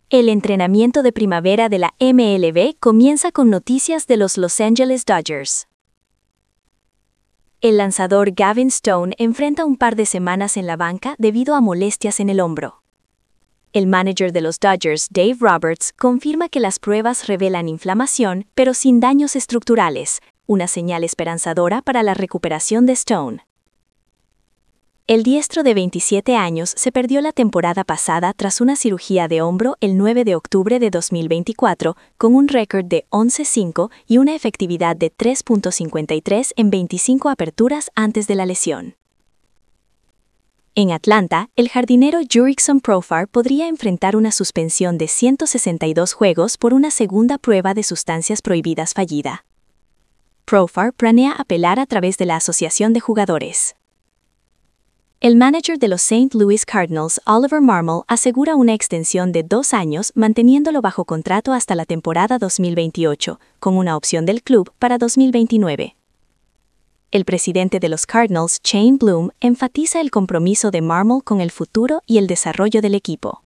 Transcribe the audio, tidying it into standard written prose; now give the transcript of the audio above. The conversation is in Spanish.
El entrenamiento de primavera de la MLB comienza con noticias de los Los Angeles Dodgers. El lanzador Gavin Stone enfrenta un par de semanas en la banca debido a molestias en el hombro. El manager de los Dodgers, Dave Roberts, confirma que las pruebas revelan inflamación, pero sin daños estructurales, una señal esperanzadora para la recuperación de Stone. El diestro de 27 años se perdió la temporada pasada tras una cirugía de hombro el 9 de octubre de 2024, con un récord de 11-5 y una efectividad de 3.53 en 25 aperturas antes de la lesión. En Atlanta, el jardinero Jurickson Profar podría enfrentar una suspensión de 162 juegos por una segunda prueba de sustancias prohibidas fallida. Profar planea apelar a través de la Asociación de Jugadores. El manager de los St. Louis Cardinals, Oliver Marmol, asegura una extensión de 2 años manteniéndolo bajo contrato hasta la temporada 2028, con una opción del club para 2029. El presidente de los Cardinals, Shane Bloom, enfatiza el compromiso de Marmol con el futuro y el desarrollo del equipo.